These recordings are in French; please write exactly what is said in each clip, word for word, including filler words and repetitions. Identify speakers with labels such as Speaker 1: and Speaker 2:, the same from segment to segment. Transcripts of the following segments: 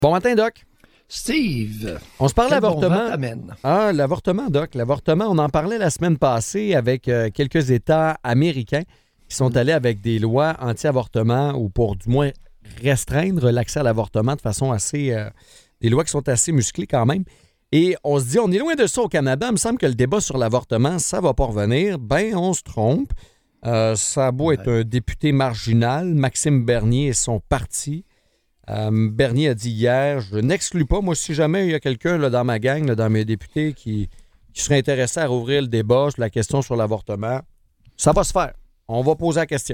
Speaker 1: Bon matin, Doc.
Speaker 2: Steve,
Speaker 1: on se parlait d'avortement.
Speaker 2: Bon
Speaker 1: ah, l'avortement, Doc. L'avortement, on en parlait la semaine passée avec euh, quelques États américains qui sont allés avec des lois anti-avortement ou pour du moins restreindre l'accès à l'avortement de façon assez... Euh, des lois qui sont assez musclées quand même. Et on se dit, on est loin de ça au Canada. Il me semble que le débat sur l'avortement, ça va pas revenir. Ben, on se trompe. Euh, ça a beau ouais. être un député marginal. Maxime Bernier et son parti. Euh, Bernier a dit hier, je n'exclus pas, moi, si jamais il y a quelqu'un là, dans ma gang, là, dans mes députés, qui, qui serait intéressé à rouvrir le débat sur la question sur l'avortement, ça va se faire. On va poser la question.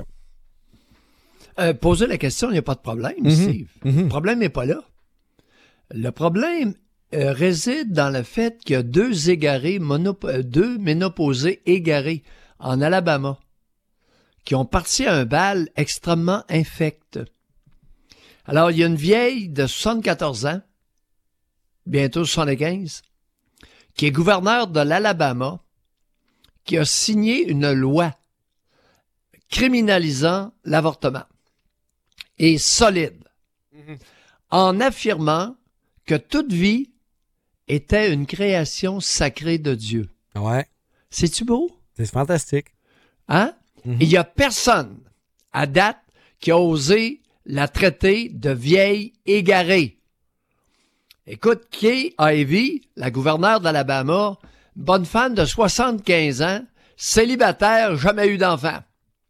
Speaker 2: Euh, poser la question, il n'y a pas de problème, mm-hmm. Steve. Mm-hmm. Le problème n'est pas là. Le problème euh, réside dans le fait qu'il y a deux égarés, monop- deux ménopausés égarés en Alabama qui ont parti à un bal extrêmement infect. Alors, il y a une vieille de soixante-quatorze ans, bientôt soixante-quinze, qui est gouverneure de l'Alabama, qui a signé une loi criminalisant l'avortement, et solide, mm-hmm. en affirmant que toute vie était une création sacrée de Dieu.
Speaker 1: Ouais.
Speaker 2: C'est-tu beau?
Speaker 1: C'est fantastique.
Speaker 2: Hein? Mm-hmm. Il n'y a personne, à date, qui a osé la traiter de vieille égarée. Écoute, Kay Ivey, la gouverneure d'Alabama, bonne femme de soixante-quinze ans, célibataire, jamais eu d'enfant.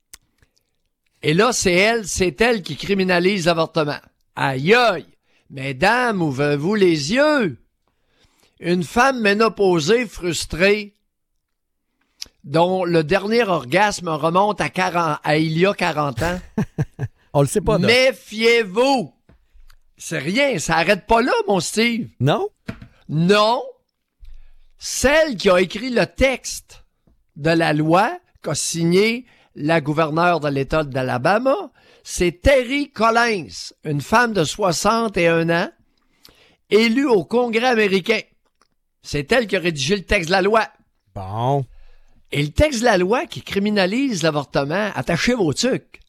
Speaker 2: Et là, c'est elle, c'est elle qui criminalise l'avortement. Aïe aïe! Mesdames, ouvrez-vous les yeux! Une femme ménopausée, frustrée, dont le dernier orgasme remonte à, quarante, à il y a quarante ans.
Speaker 1: On le sait pas, non?
Speaker 2: Méfiez-vous! C'est rien, ça arrête pas là, mon Steve.
Speaker 1: Non?
Speaker 2: Non. Celle qui a écrit le texte de la loi qu'a signé la gouverneure de l'État d'Alabama, c'est Terry Collins, une femme de soixante et un ans, élue au Congrès américain. C'est elle qui a rédigé le texte de la loi.
Speaker 1: Bon.
Speaker 2: Et le texte de la loi qui criminalise l'avortement, attachez vos tucs.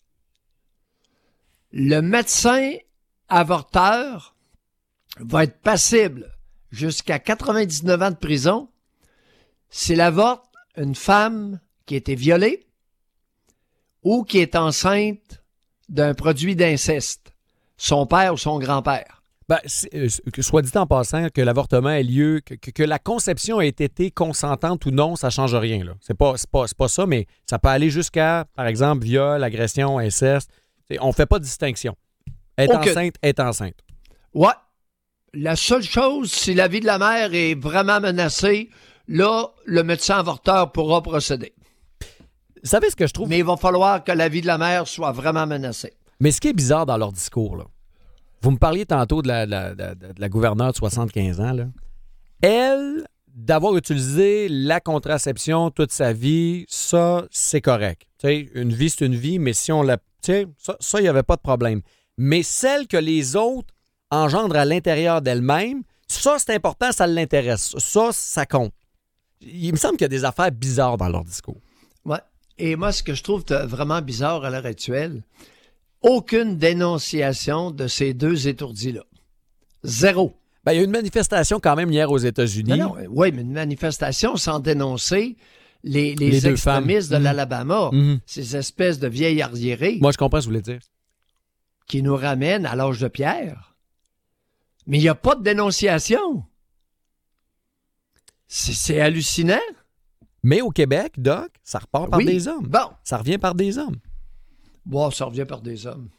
Speaker 2: Le médecin avorteur va être passible jusqu'à quatre-vingt-dix-neuf ans de prison s'il avorte une femme qui a été violée ou qui est enceinte d'un produit d'inceste, son père ou son grand-père.
Speaker 1: Ben, euh, soit dit en passant que l'avortement ait lieu, que, que, que la conception ait été consentante ou non, ça ne change rien. Là. C'est pas, c'est pas, c'est pas ça, mais ça peut aller jusqu'à, par exemple, viol, agression, inceste. On ne fait pas de distinction. Être okay. enceinte, est enceinte.
Speaker 2: Ouais. La seule chose, si la vie de la mère est vraiment menacée, là, le médecin avorteur pourra procéder.
Speaker 1: Vous savez ce que je trouve?
Speaker 2: Mais il va falloir que la vie de la mère soit vraiment menacée.
Speaker 1: Mais ce qui est bizarre dans leur discours, là, vous me parliez tantôt de la, de, de, de la gouverneure de soixante-quinze ans. Là. Elle, d'avoir utilisé la contraception toute sa vie, ça, c'est correct. T'sais, une vie, c'est une vie, mais si on la... Ça, ça, il n'y avait pas de problème. Mais celle que les autres engendrent à l'intérieur d'elle-même, ça, c'est important, ça l'intéresse. Ça, ça compte. Il me semble qu'il y a des affaires bizarres dans leur discours.
Speaker 2: Ouais. Et moi, ce que je trouve vraiment bizarre à l'heure actuelle, aucune dénonciation de ces deux étourdis-là. Zéro.
Speaker 1: Ben, il y a eu une manifestation quand même hier aux États-Unis.
Speaker 2: Non, non, oui, mais une manifestation sans dénoncer les, les, les extrémistes de mmh. l'Alabama, mmh. ces espèces de vieilles arriérées.
Speaker 1: Moi, je comprends ce que vous voulez dire.
Speaker 2: Qui nous ramènent à l'âge de pierre. Mais il n'y a pas de dénonciation. C'est, c'est hallucinant.
Speaker 1: Mais au Québec, Doc, ça repart par
Speaker 2: oui.
Speaker 1: des hommes.
Speaker 2: Bon.
Speaker 1: Ça revient par des hommes.
Speaker 2: Bon, ça revient par des hommes.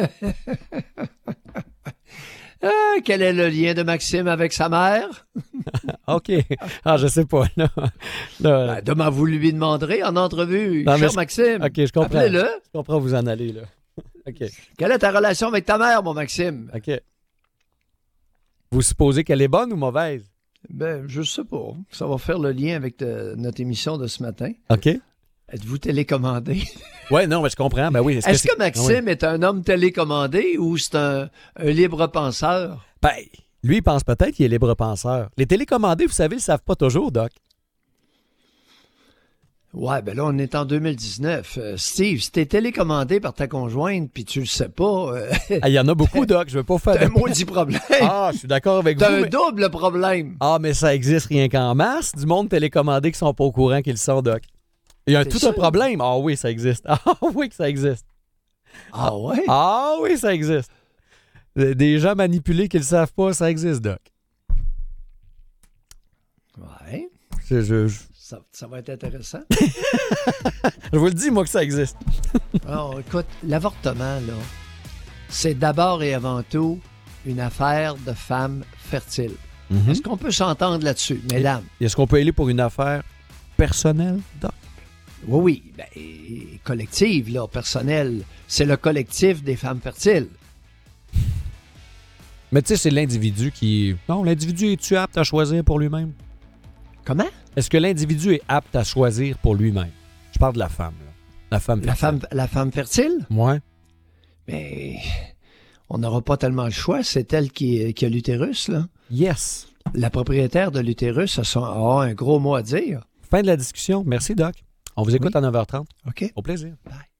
Speaker 2: ah, quel est le lien de Maxime avec sa mère?
Speaker 1: OK. Ah, je sais pas. Là. Là.
Speaker 2: Ben, demain, vous lui demanderez en entrevue. Non, cher je... Maxime.
Speaker 1: OK, je comprends.
Speaker 2: Appelez-le.
Speaker 1: Je comprends où vous en allez, là. OK.
Speaker 2: Quelle est ta relation avec ta mère, mon Maxime?
Speaker 1: OK. Vous supposez qu'elle est bonne ou mauvaise?
Speaker 2: Ben, je sais pas. Ça va faire le lien avec te, notre émission de ce matin.
Speaker 1: OK.
Speaker 2: Êtes-vous télécommandé?
Speaker 1: Oui, non, mais je comprends. Ben oui.
Speaker 2: Est-ce, Est-ce que, que Maxime ah oui. est un homme télécommandé ou c'est un, un libre penseur?
Speaker 1: Ben, lui, il pense peut-être qu'il est libre penseur. Les télécommandés, vous savez, ils ne savent pas toujours, Doc.
Speaker 2: Ouais, ben là, on est en deux mille dix-neuf. Euh, Steve, si t'es télécommandé par ta conjointe puis tu le sais pas, euh,
Speaker 1: Ah, il y en a beaucoup, Doc. Je veux pas faire
Speaker 2: t'as un
Speaker 1: de...
Speaker 2: maudit problème.
Speaker 1: Ah, je suis d'accord avec
Speaker 2: T'as
Speaker 1: vous.
Speaker 2: un
Speaker 1: mais-
Speaker 2: double problème.
Speaker 1: Ah, mais ça existe rien qu'en masse. Du monde télécommandé qui sont pas au courant qu'ils le sont, Doc. Il y a
Speaker 2: T'es
Speaker 1: tout
Speaker 2: sûr?
Speaker 1: un problème. Ah oui, ça existe. Ah oui que ça existe.
Speaker 2: Ah ouais?
Speaker 1: Ah oui, ça existe. Des gens manipulés qui le savent pas, ça existe, Doc.
Speaker 2: Ouais.
Speaker 1: Je, je, je-
Speaker 2: Ça, ça va être intéressant.
Speaker 1: je vous le dis, moi, que ça existe.
Speaker 2: Alors, écoute, l'avortement, là, c'est d'abord et avant tout une affaire de femmes fertiles.
Speaker 1: Mhm.
Speaker 2: Est-ce qu'on peut s'entendre là-dessus, mesdames?
Speaker 1: Est-ce qu'on peut aller pour une affaire personnelle, Doc?
Speaker 2: Oui, oui. Ben, et- collective, là, personnelle. C'est le collectif des femmes fertiles.
Speaker 1: Mais tu sais, c'est l'individu qui... Non, l'individu, es-tu apte à choisir pour lui-même?
Speaker 2: Comment?
Speaker 1: Est-ce que l'individu est apte à choisir pour lui-même? Je parle de la femme, là. La femme
Speaker 2: La
Speaker 1: fertile.
Speaker 2: femme, la femme fertile?
Speaker 1: Ouais.
Speaker 2: Mais on n'aura pas tellement le choix. C'est elle qui, qui a l'utérus, là.
Speaker 1: Yes.
Speaker 2: La propriétaire de l'utérus a, son- a un gros mot à dire.
Speaker 1: Fin de la discussion. Merci, Doc. On vous écoute
Speaker 2: Oui.
Speaker 1: à neuf heures trente.
Speaker 2: OK?
Speaker 1: Au plaisir.
Speaker 2: Bye.